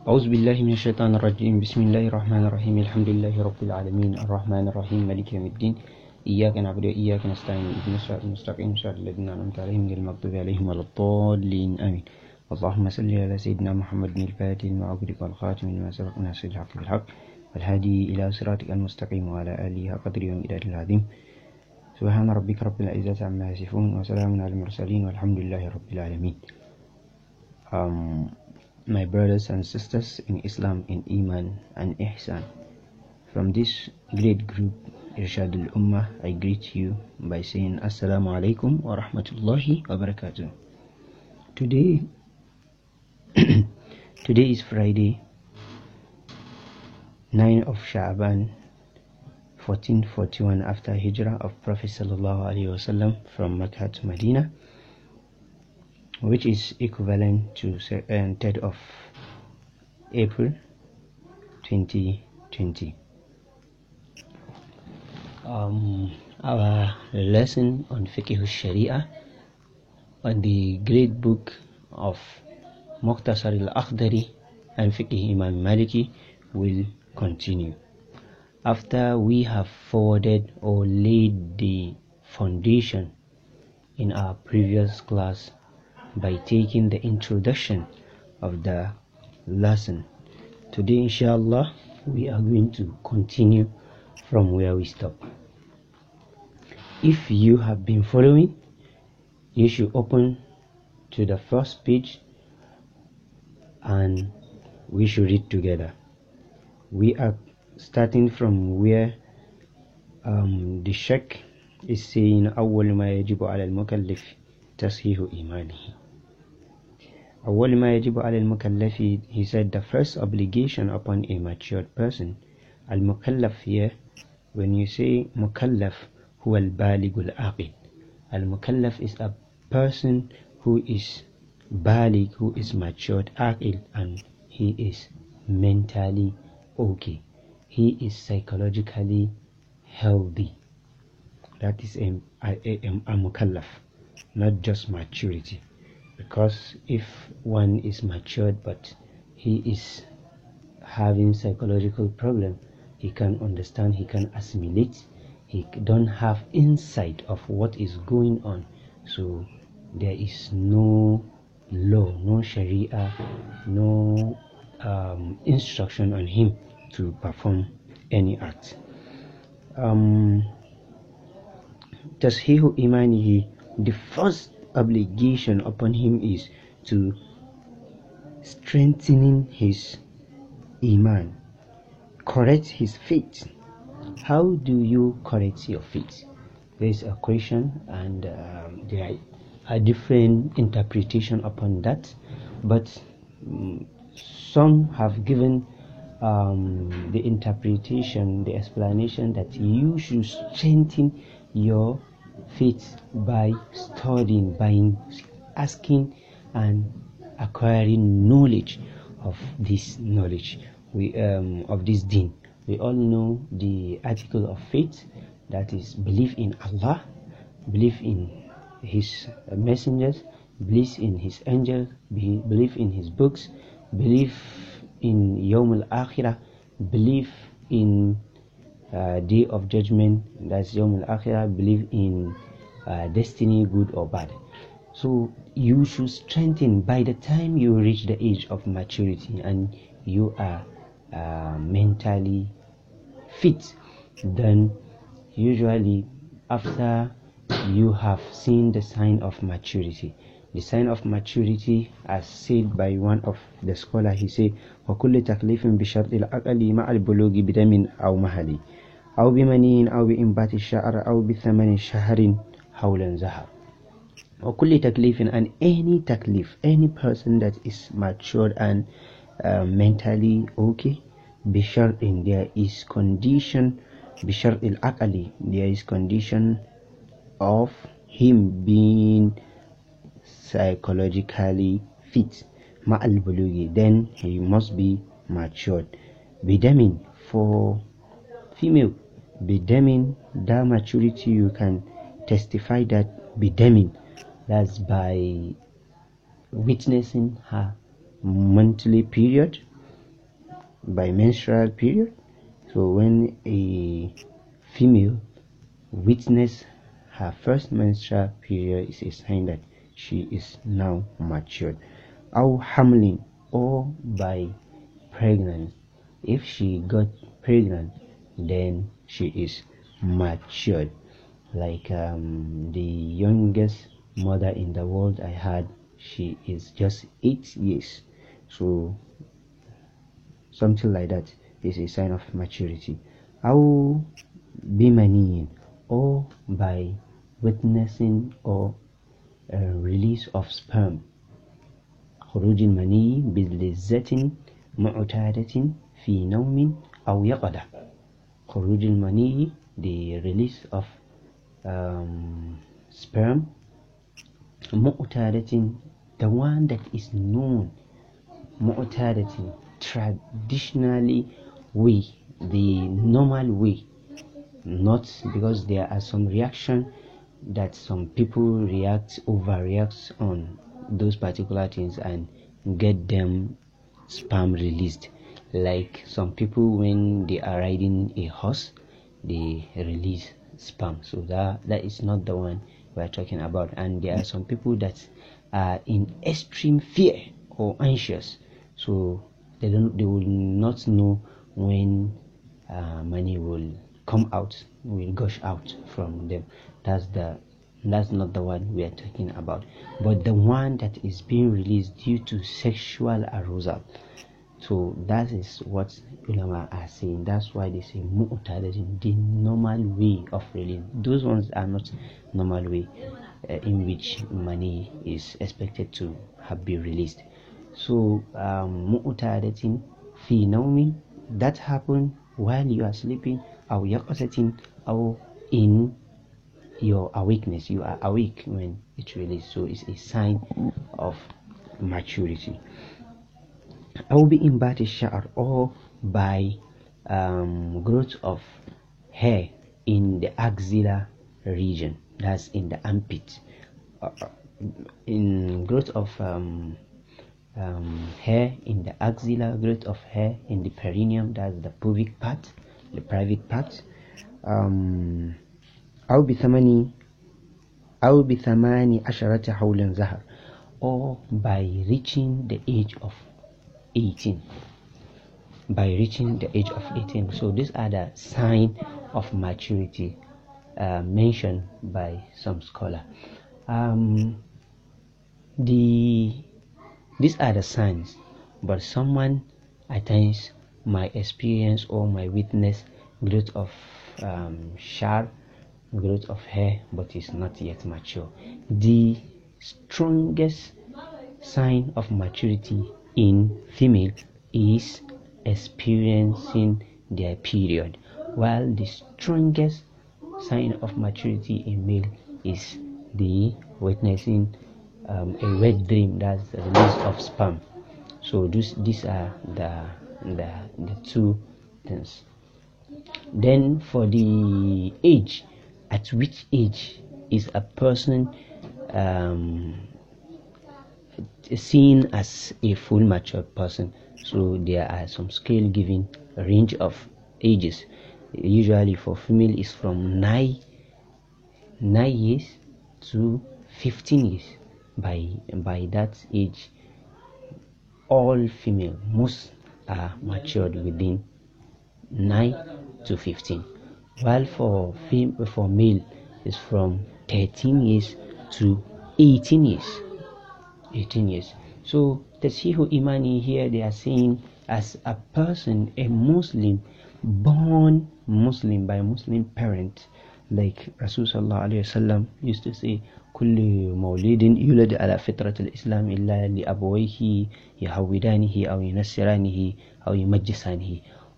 أعوذ بالله من الشيطان الرجيم. بسم الله الرحمن الرحيم. الحمد لله رب العالمين الرحمن الرحيم مالك يوم الدين. إياك نعبد وإياك نستعين اهدنا الصراط المستقيم صراط الذين أنعمت عليهم غير المغضوب عليهم ولا الضالين آمين. اللهم صل على سيدنا محمد الفاتح لما أغلق والخاتم لما سبق ناصر الحق بالحق والهادي إلى صراطك المستقيم وعلى آله حق قدره ومقداره العظيم. سبحان ربك رب العزة عما يصفون وسلام على المرسلين والحمد لله رب العالمين. My brothers and sisters in Islam, in Iman and Ihsan, from this great group Irshadul Ummah, I greet you by saying Assalamu alaikum wa rahmatullahi wa barakatuh. Today is Friday, 9 of Sha'ban 1441 after Hijrah of Prophet Sallallahu Alaihi Wasallam from Mecca to Medina, which is equivalent to 3rd of April 2020. Our lesson on Fiqh al-Sharia on the great book of Mukhtasar al-Akhdari and Fiqh Imam Maliki will continue. After we have forwarded or laid the foundation in our previous class by taking the introduction of the lesson, today inshallah we are going to continue from where we stopped. If you have been following, you should open to the first page and we should read together. We are starting from where the Sheikh is saying أول ما يجب على المكلف تصحيح إيمانه. أول ما يجب على المكلف, he said the first obligation upon a matured person. Al-Mukallaf here, when you say Mukallaf, هو البالغ العاقل. Al-Mukallaf is a person who is baligh, who is matured, aqil, and he is mentally okay. He is psychologically healthy. That is a Mukallaf, not just maturity. Because if one is matured but he is having psychological problem, he can understand, he can assimilate, he don't have insight of what is going on. So there is no law, no Sharia, no instruction on him to perform any act. Tashihu imanihi, the first obligation upon him is to strengthening his iman, correct his faith. How do you correct your faith? There is a question, and there are different interpretation upon that, but some have given the interpretation, the explanation that you should strengthen your faith by studying, by asking and acquiring knowledge of this knowledge, of this deen. We all know the article of faith, that is belief in Allah, belief in his messengers, belief in his angels, belief in his books, belief in Yawm al-Akhirah, belief in day of judgment, that's Yawm al-Akhirah, believe in destiny, good or bad. So you should strengthen by the time you reach the age of maturity and you are mentally fit. Then usually after you have seen the sign of maturity, the sign of maturity, as said by one of the scholars, he said وَكُلِّ تَكْلِيفٍ بِشَرْطِ الْعَقْلِ مَعَ الْبُلُوغِ بِدَمٍ أَوْ مَهَلٍ أو بمنين أو بإنبات الشعر أو بثمن شهر حولا زهر. وكل تكليف, and any taklif, any person that is matured and mentally okay, بشرط, there is condition, بشرط العقل, there is condition of him being psychologically fit, مع البلوغ, then he must be matured. بدم, for female, bidamin, that maturity you can testify that bidamin, that's by witnessing her monthly period, by menstrual period. So when a female witness her first menstrual period, is a sign that she is now matured. Or hamlin, or by pregnant. If she got pregnant, then she is matured. Like the youngest mother in the world I had, she is just 8 years. So something like that is a sign of maturity. How bimaniyin, or by witnessing or release of sperm. خروج المني بلذة معتادة في نوم أو يقظة. خروج المني, the release of sperm. معتادة, the one that is known. معتادة, traditionally way, the normal way. Not because there are some reaction that some people overreact on those particular things and get them sperm released. Like some people, when they are riding a horse, they release sperm. So that is not the one we are talking about. And there are some people that are in extreme fear or anxious, so they will not know when money will come out, will gush out from them. That's not the one we are talking about, but the one that is being released due to sexual arousal. So that is what ulama are saying. That's why they say mu'tadajin, the normal way of release. Those ones are not normal way in which money is expected to have been released. So mu'tadajin fi nawmin, that happen while you are sleeping, or yaqasatin, or in your awakeness. You are awake when it's released, so it's a sign of maturity. أو بإنبات الشعر, or by growth of hair in the axilla region, that's in the armpit. In growth of hair in the axilla, growth of hair in the perineum, that's the pubic part, the private part. أو بثماني عشرة حولا ظهر, or by reaching the age of 18. By reaching the age of 18. So these are the signs of maturity mentioned by some scholar. These are the signs, but someone at times might experience or might witness growth of hair, growth of hair, but is not yet mature. The strongest sign of maturity in female is experiencing their period, while the strongest sign of maturity in male is the witnessing a wet dream, that's the release of sperm. So these are the two things. Then for the age, at which age is a person seen as a full mature person? So there are some scale giving a range of ages. Usually for female is from 9 years to 15 years. By that age, all female, most are matured within 9 to 15, while for male is from 13 years to 18 years. So Tashihu Imani here, they are saying as a person, a Muslim, born Muslim by Muslim parent, like Rasul sallallahu alaihi wasallam used to say, kulli mawlidin yulad ala fitrat al-islam illa li abawayhi yahawidanihi aw yunassiranihi aw yumajjisanihi.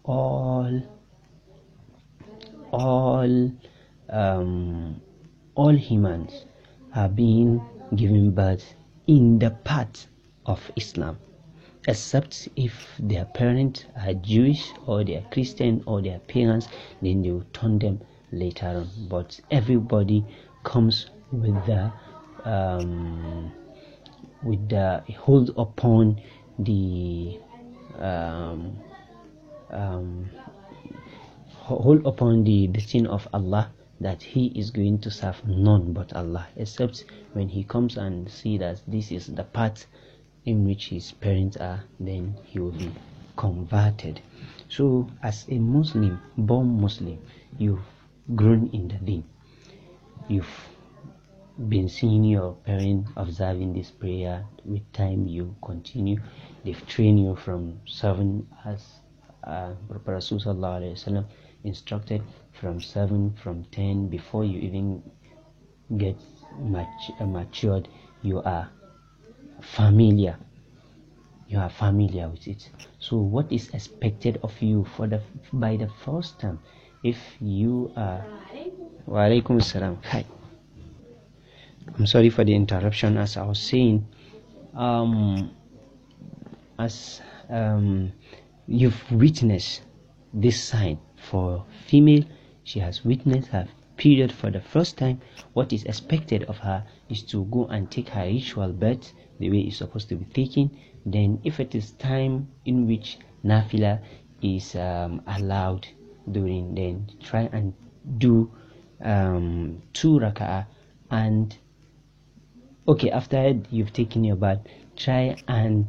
All humans are being given birth in the path of Islam, except if their parents are Jewish or they are Christian or their parents, then they will turn them later on. But everybody comes with the hold upon the um, hold upon the thing of Allah, that he is going to serve none but Allah, except when he comes and see that this is the path in which his parents are, then he will be converted. So as a Muslim, born Muslim, you've grown in the deen, you've been seeing your parents observing this prayer. With time you continue, they've trained you from 7, as Prophet Rasul Sallallahu Alaihi Wasallam instructed, from 7, from 10. Before you even get matured, you are familiar with it. So what is expected of you by the first time, if you are wa alaikum salam. Hi, I'm sorry for the interruption. As I was saying, as you've witnessed this sign for female, she has witnessed her period for the first time. What is expected of her is to go and take her ritual bath the way it's supposed to be taken. Then if it is time in which nafila is allowed during, then try and do 2 rak'ah. And okay, after you've taken your bath, try and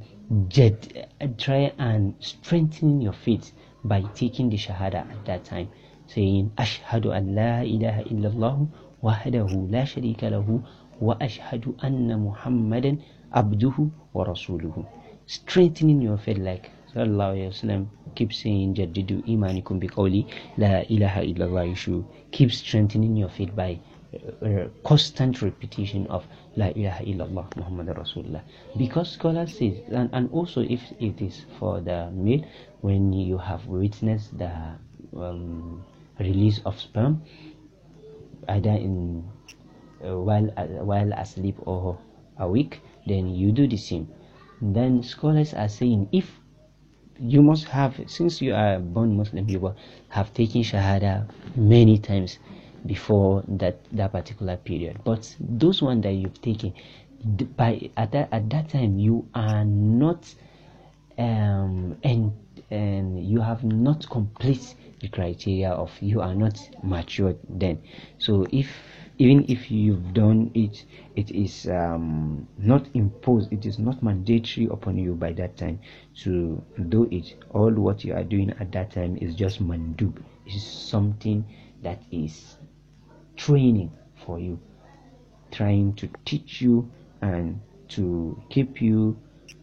strengthen your faith by taking the shahada at that time, saying ashhadu an la ilaha illallah wahdahu la sharika lahu wa ashhadu anna muhammadan abduhu wa rasuluhu. Strengthening your faith, like Sallallahu Alaihi Wasallam keeps saying, jaddidu imanikum biqawli la ilaha illallah. You should keep strengthening your faith by constant repetition of La ilaha illallah Muhammad Rasulullah, because scholars say, and also if it is for the male, when you have witnessed the release of sperm, either in while asleep or awake, then you do the same. Then scholars are saying, if you must have, since you are born Muslim, you will have taken shahada many times before that particular period. But those ones that you've taken, at that time you are not and you have not complete the criteria of, you are not matured then. So even if you've done it, it is not imposed, it is not mandatory upon you by that time to do it. All what you are doing at that time is just mandub. It is something that is training for you, trying to teach you and to keep you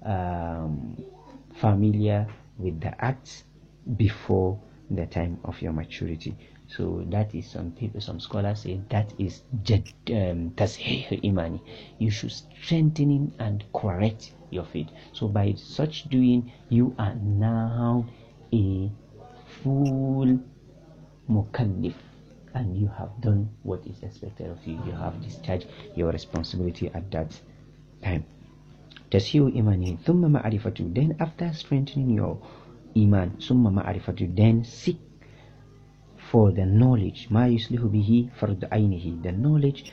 familiar with the acts before the time of your maturity. So that is, some scholars say, that is tashih imani. You should strengthen and correct your faith. So by such doing, you are now a full mukallif, and you have done what is expected of you. You have discharged your responsibility at that time. Tashiu imani thumma ma'rifatu. Then after strengthening your iman, summa ma'rifatu, then seek for the knowledge, ma yuslihu bihi fard ainihi, the knowledge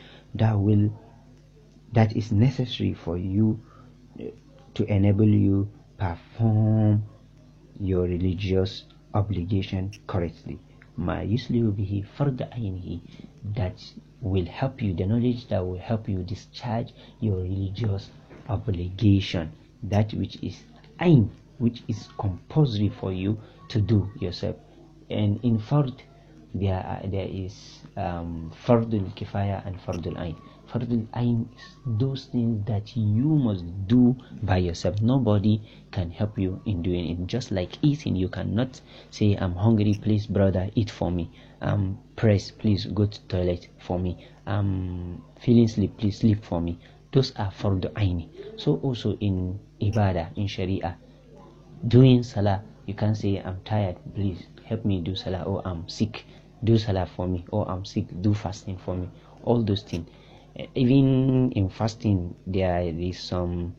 that is necessary for you to enable you perform your religious obligation correctly. Ma yuslihu bihi fard ainihi, that will help you, the knowledge that will help you discharge your religious obligation, that which is ain, which is compulsory for you to do yourself. And in fard, there is fardul kifaya and fardul ain. Fardul ain is those things that you must do by yourself. Nobody can help you in doing it. Just like eating, you cannot say, I'm hungry, please brother eat for me. Press, please go to toilet for me. Feeling sleep, please sleep for me. Those are fardul ain. So also in ibadah, in sharia, doing salah, you can say, I'm tired, please help me do salah, or I'm sick, do salah for me, or I'm sick, do fasting for me. All those things. Even in fasting, there is some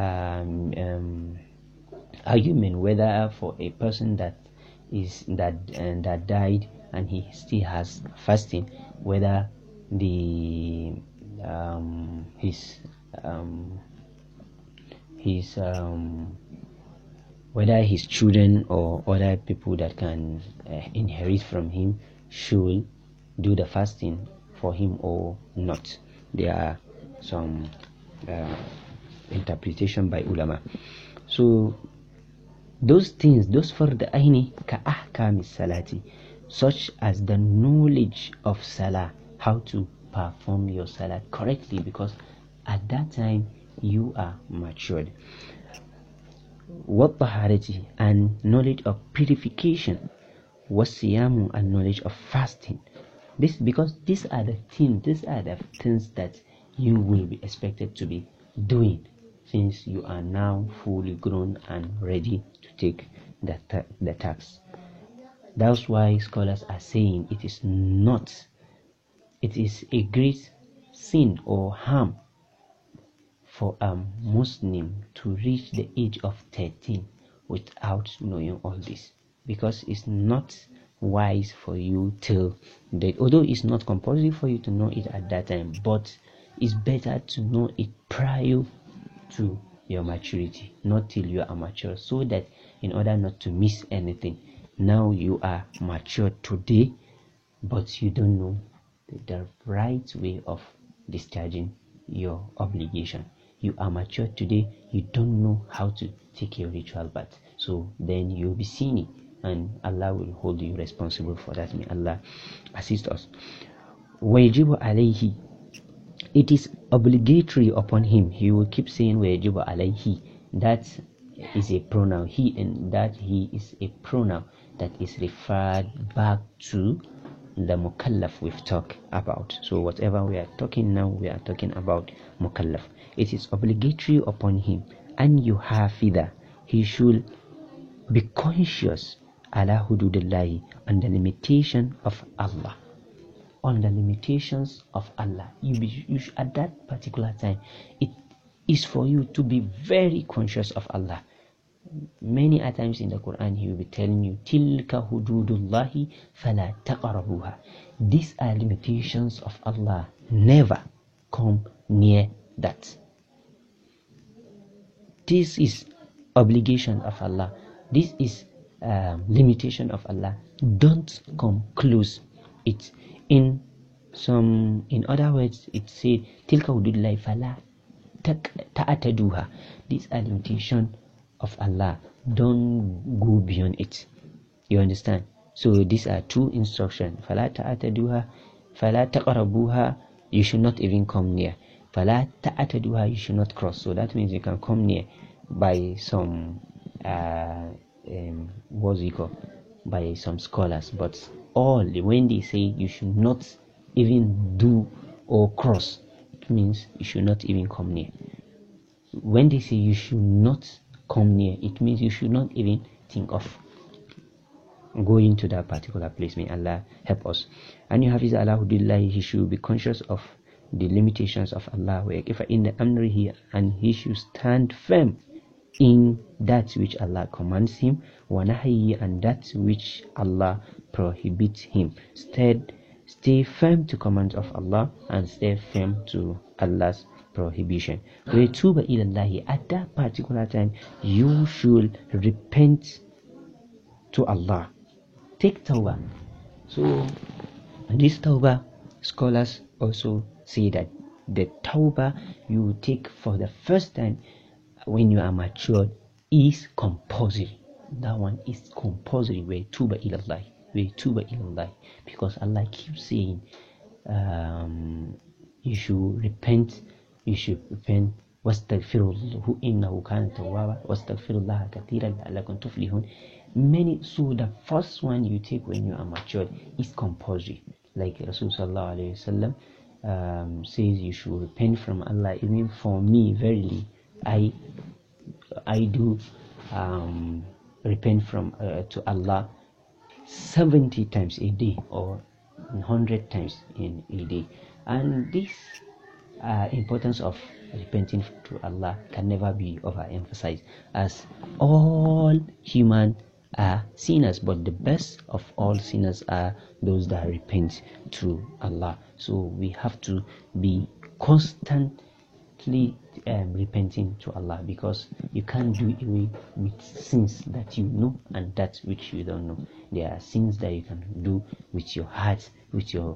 argument whether for a person that died and he still has fasting, whether his whether his children or other people that can inherit from him should do the fasting for him or not. There are some interpretation by ulama. So those things, those fard aini ka ahkam salati, such as the knowledge of salah, how to perform your salah correctly, because at that time you are matured. What taharati, and knowledge of purification. Wasiyamu, and knowledge of fasting. This, because these are the things that you will be expected to be doing, since you are now fully grown and ready to take the task. That's why scholars are saying it is a great sin or harm for a Muslim to reach the age of 13 without knowing all this, because it's not wise for you till that, although it's not compulsory for you to know it at that time, but it's better to know it prior to your maturity, not till you are mature, so that in order not to miss anything. Now you are mature today, but you don't know the right way of discharging your obligation. You are mature today, you don't know how to take your ritual bath, so then you'll be sinning, and Allah will hold you responsible for that. May Allah assist us. Wajibu alayhi, it is obligatory upon him. He will keep saying wajibu alayhi. That is a pronoun. He, and that he is a pronoun that is referred back to the mukallaf we've talked about. So whatever we are talking now, we are talking about mukallaf. It is obligatory upon him, and yuhafidha, he should be conscious ala hududillahi, on the limitation of Allah. On the limitations of Allah, you should, at that particular time, it is for you to be very conscious of Allah. Many a times in the Quran, he will be telling you, tilka hududullahi fala taqrabuha. These are limitations of Allah. Never come near that. This is obligation of Allah. This is limitation of Allah. Don't come close it. In other words, it said tilka hududullahi fala ta'ataduha. These are limitation of Allah. Don't go beyond it. You understand? So these are two instructions. Fala ta'ataduha, fala taqrabuha, you should not even come near. Fala ta'ataduha, you should not cross. So that means you can come near by some what's it called? By some scholars. But all when they say you should not even do or cross, it means you should not even come near. When they say you should not come near, it means you should not even think of going to that particular place. May Allah help us. And you have his Allah hududillahi, he should be conscious of the limitations of Allah. If in the amrihi, and he should stand firm in that which Allah commands him, wa nahyi, and that which Allah prohibits him. Stay firm to commands of Allah, and stay firm to Allah's prohibition. Tuba ilallahi, at that particular time you should repent to Allah. Take tawbah. So this tawbah, scholars also say that the tawbah you take for the first time when you are matured is compulsory. That one is compulsory. Tuba ilallahi, because Allah keeps saying you should repent. You should repent. Wastaghfirullahu innahu kana tawwaba, wastaghfirullaha kathiran la'allakum tuflihun. So the first one you take when you are matured is compulsory. Like Rasulullah sallallahu alaihi wasallam says you should repent from Allah. Even for me, verily, I do repent from to Allah 70 times a day, or 100 times in a day. And this importance of repenting to Allah can never be overemphasized, as all human are sinners, but the best of all sinners are those that repent to Allah. So we have to be constant strictly repenting to Allah, because you can't do away with sins that you know and that which you don't know. There are sins that you can do with your heart, with your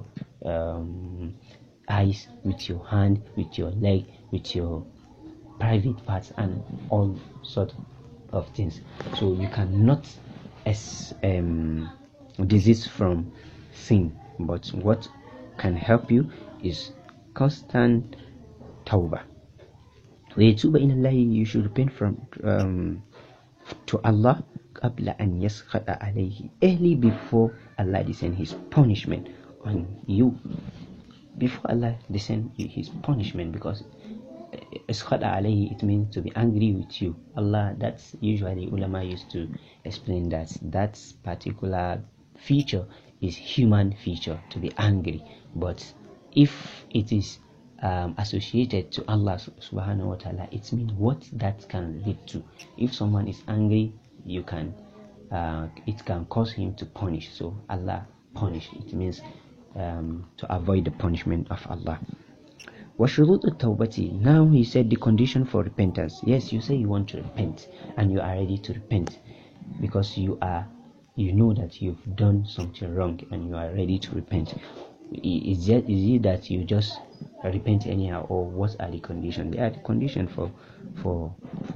eyes, with your hand, with your leg, with your private parts, and all sort of things. So you cannot desist from sin, but what can help you is constant tawbah. You should repent from to Allah qabla an yaskhata alayhi, early before Allah descend his punishment on you, before Allah descend his punishment, because iskhata alayhi, it means to be angry with you. Allah, that's usually ulama used to explain that particular feature is human feature, to be angry. But if it is associated to Allah subhanahu wa ta'ala, it means what that can lead to. If someone is angry, it can cause him to punish. So Allah punish, it means to avoid the punishment of Allah. وَشُرُوطُ التَّوْبَةِ. Now he said the condition for repentance. Yes, you say you want to repent and you are ready to repent because you know that you've done something wrong and you are ready to repent. Is it that you just repent anyhow, or what are the conditions? They are the condition for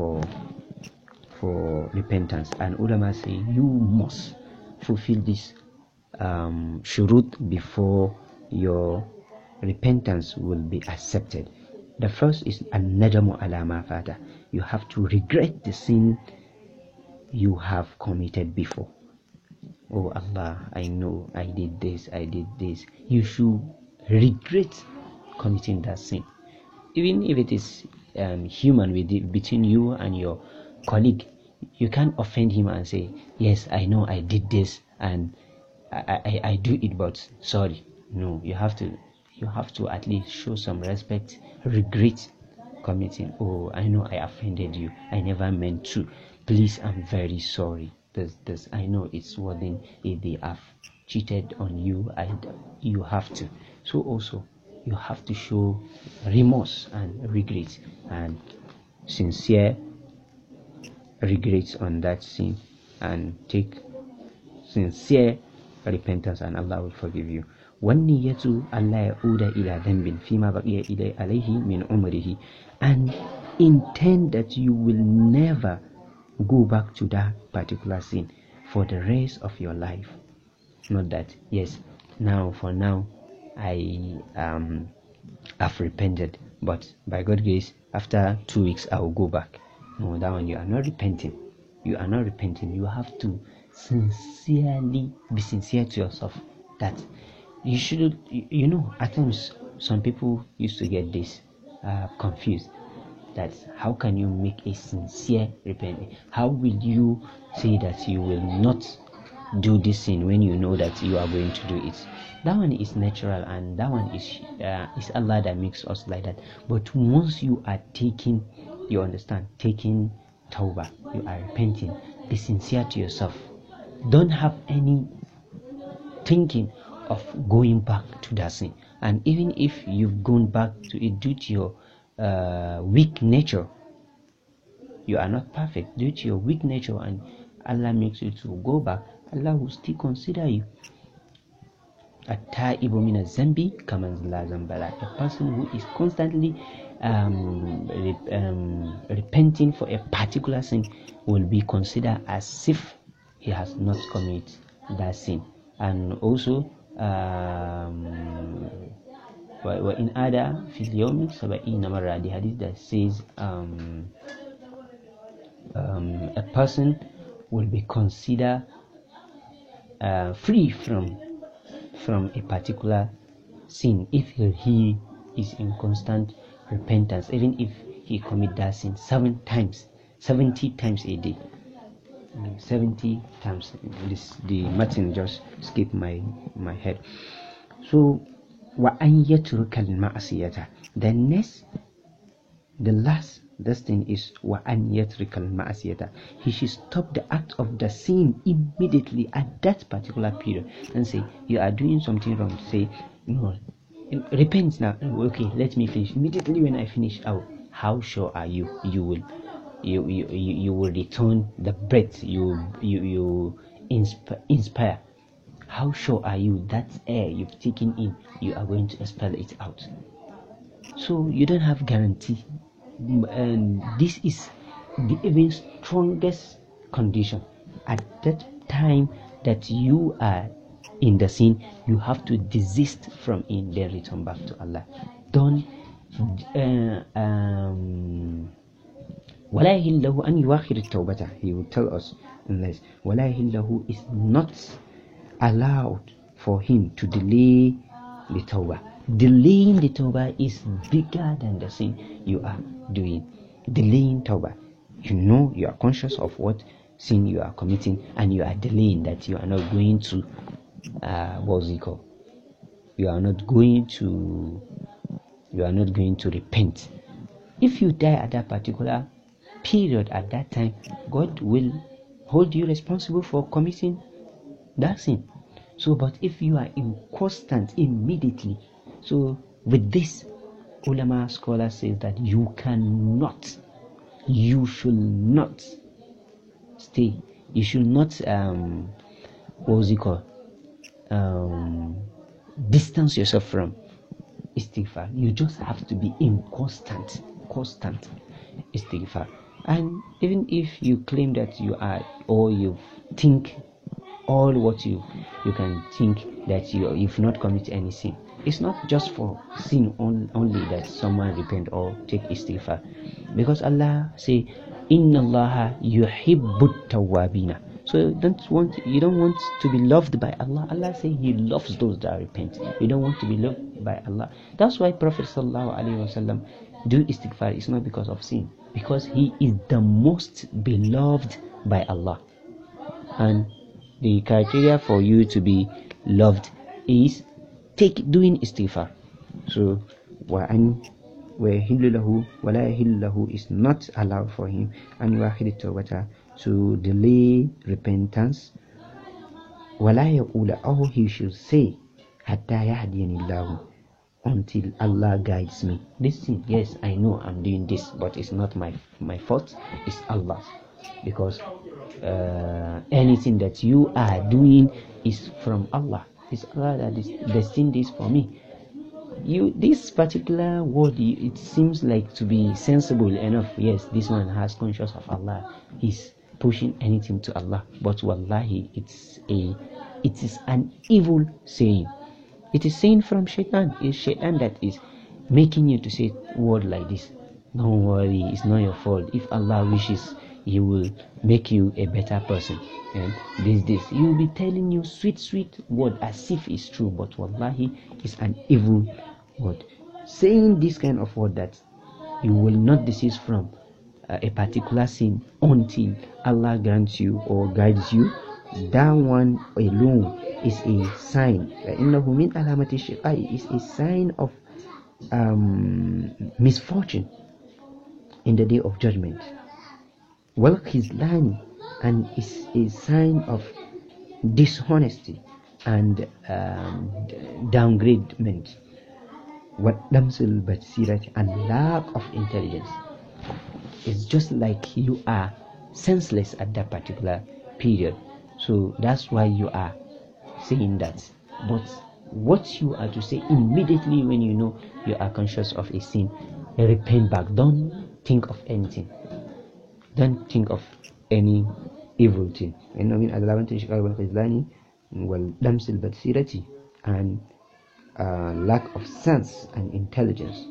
repentance, and ulama say you must fulfill this shurut before your repentance will be accepted. The first is an-nadamu ala ma fata. You have to regret the sin you have committed before. Oh Allah, I know I did this. You should regret committing that sin, even if it is human between you and your colleague. You can't offend him and say, yes, I know I did this and I do it, but sorry. No, you have to at least show some respect, regret committing. Oh, I know I offended you, I never meant to, please, I'm very sorry. This I know it's worrying. If they have cheated on you, you have to. So also you have to show remorse and regret and sincere regrets on that sin, and take sincere repentance, and Allah will forgive you. وَالنِّيَّةُ أَلَّا يَعُودَ إِلَى ذَنْبٍ فِيمَا بَقِيَ عَلَيْهِ مِنْ عُمْرِهِ, and intend that you will never go back to that particular sin for the rest of your life. Not that, yes, for now I have repented, but by God's grace after 2 weeks I will go back. No, that one you are not repenting. You have to sincerely be sincere to yourself that you should. At times some people used to get this confused, that how can you make a sincere repentance? How will you say that you will not do this sin when you know that you are going to do it? That one is natural, and that one is Allah that makes us like that. But once you are taking tawbah, you are repenting, be sincere to yourself. Don't have any thinking of going back to that sin. And even if you've gone back to it due to your weak nature, you are not perfect, due to your weak nature, and Allah makes you to go back, Allah will still consider you. At-ta'ibu min az-zambi kaman la zamba lahu. A person who is constantly repenting for a particular sin will be considered as if he has not committed that sin. And also وَإِنْ أَدَى فِي الْيَوْمِ 70 مرة, the hadith that says a person will be considered free from a particular sin if he is in constant repentance, even if he commit that sin 70 times a day. 70 times. The Martin just skipped my head. So وَأَنْ يَتْرُكَ الْمَعْصِيَةَ. The last thing is وَأَنْ يَتْرُكَ الْمَعْصِيَةَ. He should stop the act of the sin immediately at that particular period, and say, you are doing something wrong. Say, no, repent now. Okay, let me finish. Immediately when I finish, I will how sure are you you will return the breath you inspire? How sure are you that air you've taken in, you are going to expel it out? So you don't have guarantee, and this is the even strongest condition. At that time that you are in the sin, you have to desist from it, then return back to Allah. Don't ولا يهله أن يؤخر التوبة. He will tell us in this. ولا يهله is not allowed for him to delay the tawbah. Delaying the tawbah is bigger than the sin you are doing. Delaying tawbah, you are conscious of what sin you are committing, and you are delaying that. You are not going to what's it called? You are not going to repent. If you die at that particular period, at that time, God will hold you responsible for committing that sin. So, but if you are inconstant immediately, so with this, ulama scholar says that you should not stay, you should not distance yourself from istighfar. You just have to be constant istighfar. And even if you claim that you are, or you think all what you can think, that you've not committed any sin, it's not just for sin only that someone repent or take istighfar, because Allah say inna Allaha yuhibbut tawwabina. So you don't want to be loved by Allah. Allah say He loves those that repent. You don't want to be loved by Allah. That's why Prophet sallallahu alaihi wasallam do istighfar. It's not because of sin, because he is the most beloved by Allah. And the criteria for you to be loved is doing istighfar. So وَلَا يَحِلُّ is not allowed for him, and يُؤَخِّرُ التَّوْبَةَ to delay repentance. وَلَا يَقُولَ, or he should say, حَتَّى يَهْدِيَنِ اللَّهُ, until Allah guides me. This thing, yes, I know I'm doing this, but it's not my fault, it's Allah's. Because anything that you are doing is from Allah. It's Allah that is destined this for me. This particular word, it seems like to be sensible enough. Yes, this one has conscious of Allah. He's pushing anything to Allah. But wallahi, it is an evil saying. It is saying from shaitan. It's shaitan that is making you to say word like this. Don't worry, it's not your fault. If Allah wishes, He will make you a better person. And this He will be telling you sweet word as if it's true, but wallahi, it's an evil word. Saying this kind of word that you will not desist from a particular sin until Allah grants you or guides you, that one alone is a sign. Is a sign of misfortune in the day of judgment. Khizlan, and is a sign of dishonesty and downgradement. Damsil basirat, and lack of intelligence. It's just like you are senseless at that particular period. So that's why you are saying that. But what you are to say immediately when you know you are conscious of a sin, repent back. Don't think of anything. Don't think of any evil thing. And lack of sense and intelligence.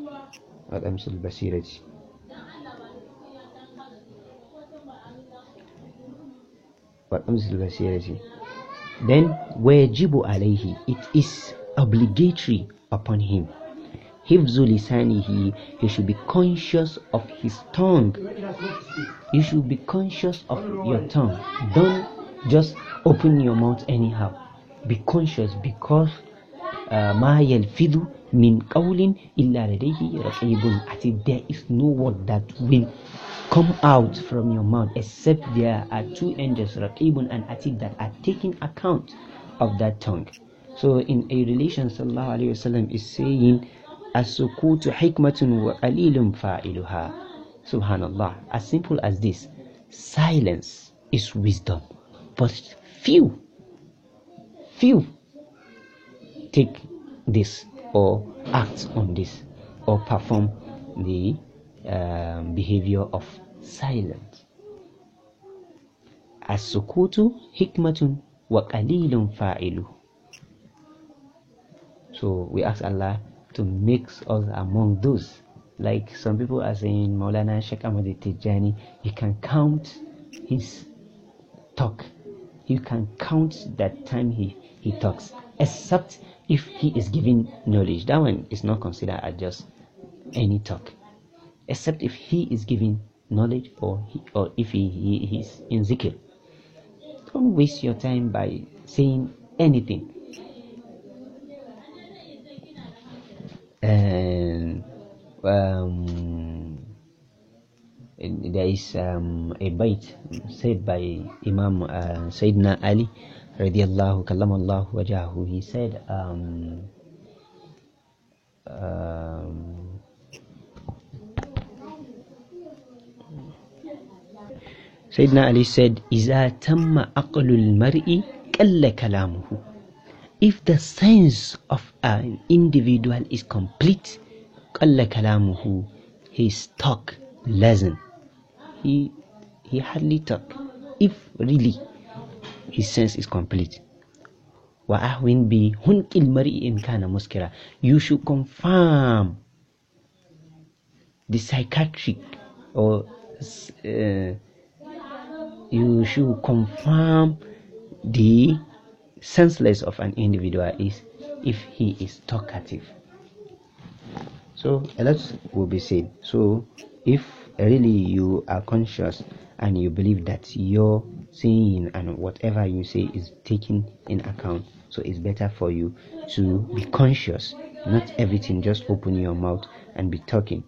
Then wajibu alayhi, it is obligatory upon him. Hifzu lisanihi, he should be conscious of his tongue. You should be conscious of your tongue. Don't just open your mouth anyhow. Be conscious, because ma yalfidhu min qawlin illa ladayhi raqibun atid. There is no word that will come out from your mouth except there are two angels, raqibun and atid, that are taking account of that tongue. So in a relation, sallallahu alaihi wasallam is saying السكوت حكمة وقليل فاعلها. Subhanallah. As simple as this. Silence is wisdom, but few take this or act on this or perform the behavior of silence. السكوت حكمة وقليل فاعله. So we ask Allah to mix us among those. Like some people are saying, Maulana Sheikh Ahmad Tijani, you can count his talk. You can count that time he talks, except if he is giving knowledge. That one is not considered as just any talk, except if he is giving knowledge or if he is in zikr. Don't waste your time by saying anything. And there is a bait said by Imam Sayyidina Ali radiyallahu kallamallahu wajahu. He said Sayyidina Ali said, إِذَا تَمَّ أَقْلُ الْمَرْءِ قَلَّ كَلَامُهُ. If the sense of an individual is complete, قَلَّ كَلَامُهُ, his talk lessen. He hardly talk. If really his sense is complete. وَأَهْوِنْ بِهُنْكِ الْمَرْءِ إِنْ كَانَ مُسْكِرًا. You should confirm the psychiatric or you should confirm the senseless of an individual is if he is talkative. So a lot will be said. So if really you are conscious and you believe that your saying and whatever you say is taken in account, so it's better for you to be conscious, not everything just open your mouth and be talking.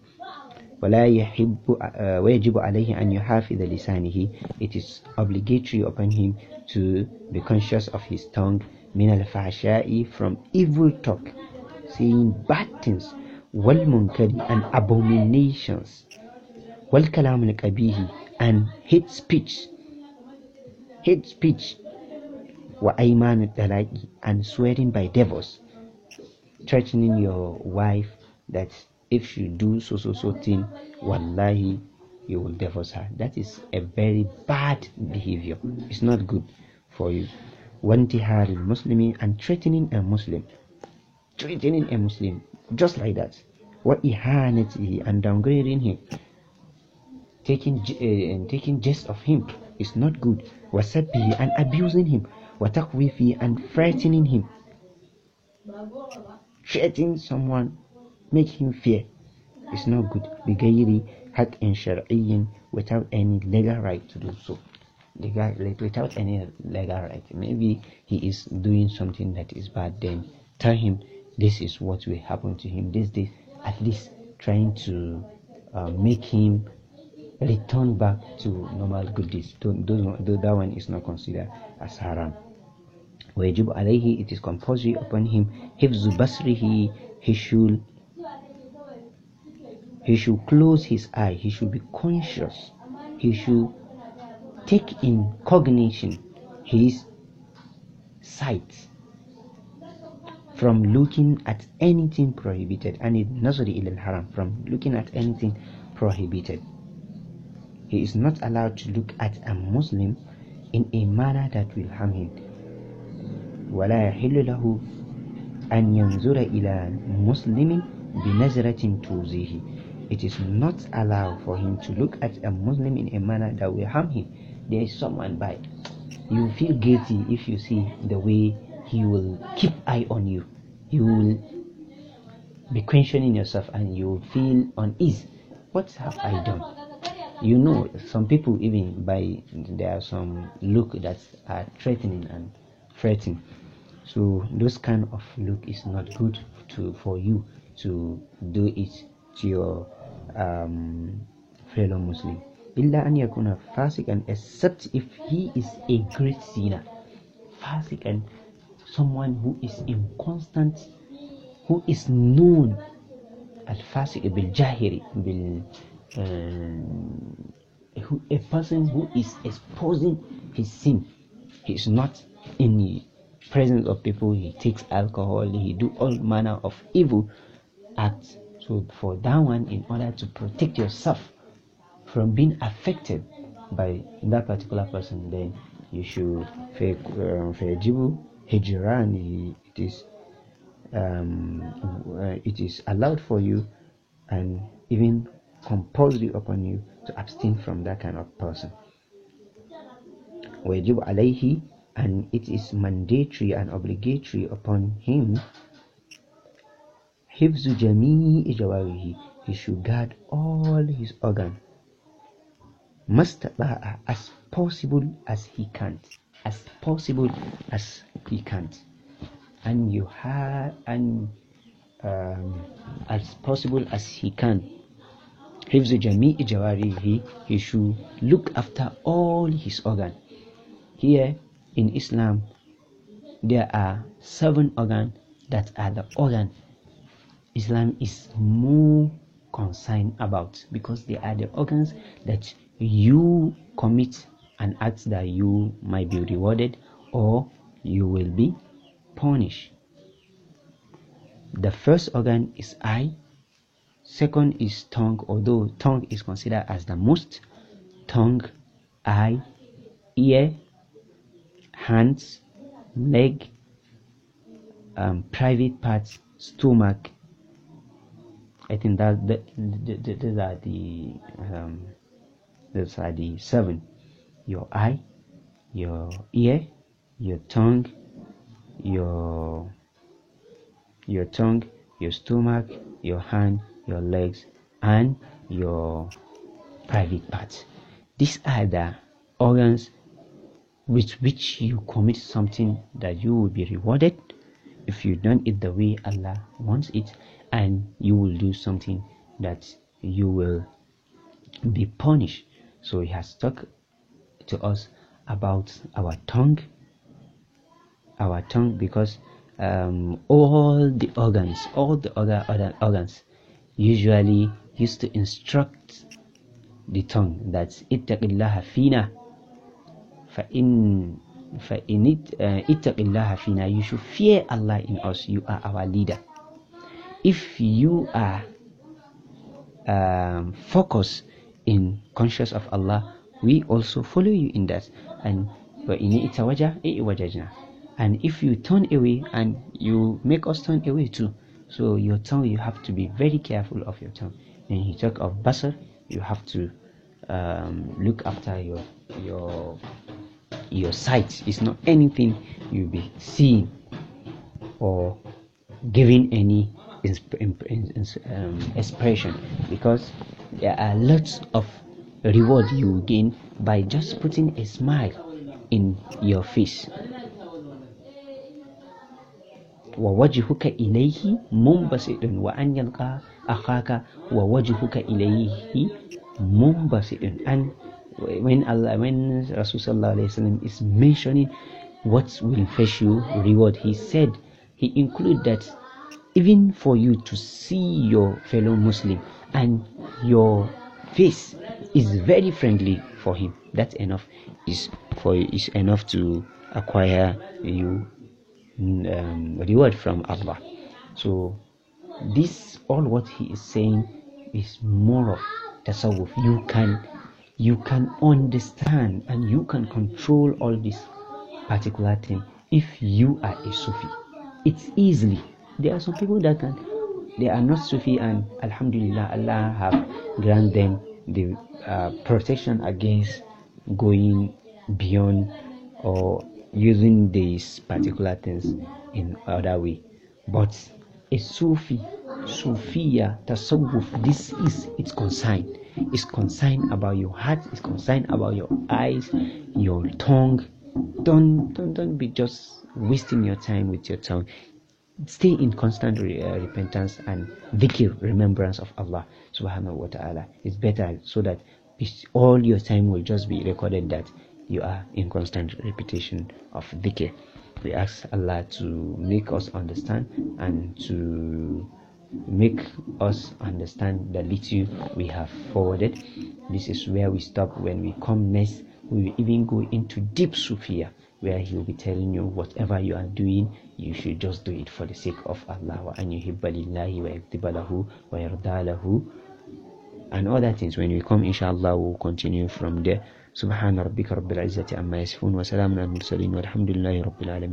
ويجب عليه أن يحافظ لسانه. It is obligatory upon him to be conscious of his tongue. من الفحشاء, from evil talk, saying bad things. والمنكر, and abominations. والكلام القبيح, and hate speech. وأيمان الطلاق, and swearing by devils, threatening your wife that if you do so thing, wallahi, you will divorce her. That is a very bad behavior. It's not good for you. وانتحار المسلم, and threatening a Muslim, just like that. وإهانته, and downgrading him, taking jest of him is not good. وسبه, and abusing him. وتخويفه, and frightening him. Threatening someone, make him fear, it's not good. بغير حق شرعي, without any legal right to do so. Without any legal right. Maybe he is doing something that is bad, then tell him this is what will happen to him this day, at least trying to make him return back to normal good deeds. That one is not considered as haram. ويجب عليه, it is compulsory upon him. حفظ بصره, he should close his eye. He should be conscious. He should take in cognition his sight from looking at anything prohibited, and it nazari ila al-haram, from looking at anything prohibited. He is not allowed to look at a Muslim in a manner that will harm him. ولا يحل له أن ينظر إلى مسلم بنظرة تؤذيه. It is not allowed for him to look at a Muslim in a manner that will harm him. There is someone by, you feel guilty if you see the way he will keep eye on you. You will be questioning yourself and you will feel uneasy. What have I done? You know, some people, even by, there are some look that are threatening and threatening. So those kind of look is not good for you to do it to your fellow Muslim. Illa an yakuna fasiqan, except if he is a great sinner. Fasiqan, someone who is inconstant, who is known al-fasiq bil-jahiri, a person who is exposing his sin. He is not in the presence of people. He takes alcohol, he do all manner of evil acts. So for that one, in order to protect yourself from being affected by that particular person, then you should fayajibu hijran. It is allowed for you and even compulsory upon you to abstain from that kind of person. وَيَجِبُ عَلَيْهِ, and it is mandatory and obligatory upon him, حِفْظُ جَمِيعِ جَوَارِهِ, he should guard all his organs, مَسْتَطَاعَ, as possible as he can, as possible as he can. And you have, and as possible as he can, حِفْظُ جَمِيعِ جَوَارِهِ, he should look after all his organs. Here in Islam, there are 7 organs that are the organs Islam is more concerned about, because they are the organs that you commit an act that you might be rewarded or you will be punished. The first organ is eye, second is tongue, although tongue is considered as the most. Tongue, eye, ear, hands, leg, private parts, stomach. I think that those are the 7. Your eye, your ear, your tongue, your stomach, your hand, your legs, and your private parts. These are the organs with which you commit something that you will be rewarded if you done it the way Allah wants it, and you will do something that you will be punished. So he has talked to us about our tongue, because all the other organs usually used to instruct the tongue that ittaqillaha fina, ittaqillaha fina, you should fear Allah in us, you are our leader. If you are focused in conscious of Allah, we also follow you in that. And and if you turn away, and you make us turn away too. So your tongue, you have to be very careful of your tongue. And he talk of basar, you have to look after your sight. It's not anything you be seeing or giving any expression, because there are lots of reward you gain by just putting a smile in your face. وَوَجْهُكَ إِلَيْهِ مُنْبَسِطٌ وَأَنْ يَلْقَى أَخَاكَ وَوَجْهُكَ إِلَيْهِ مُنْبَسِطٌ. And when Rasulullah is mentioning what will fetch you reward, he said, he include that even for you to see your fellow Muslim and your face is very friendly for him, that's enough, is enough to acquire you reward from Allah. So this, all what he is saying, is more of tasawwuf. You can understand and you can control all this particular thing if you are a Sufi. It's easily. There are some people that they are not Sufi, and Alhamdulillah, Allah have granted them the protection against going beyond or using these particular things in other way. But a Sufiya, Tasawwuf, this is its concern. It's concerned about your heart, it's concerned about your eyes, your tongue. Don't be just wasting your time with your tongue. Stay in constant repentance and dhikr, remembrance of Allah subhanahu wa ta'ala. It's better, so that all your time will just be recorded that you are in constant repetition of dhikr. We ask Allah to make us understand and to make us understand the little we have forwarded. This is where we stop. When we come next, we will even go into deep Sufia, where he will be telling you whatever you are doing, you should just do it for the sake of Allah, wa an yuhibba lillahi wa yaktiba lahu wa yarda lahu, and other things. When we come, inshallah, we'll continue from there. Subhana rabbika rabbil izzati amma yasifun wa salamun al mursalin walhamdulillahi rabbil alamin.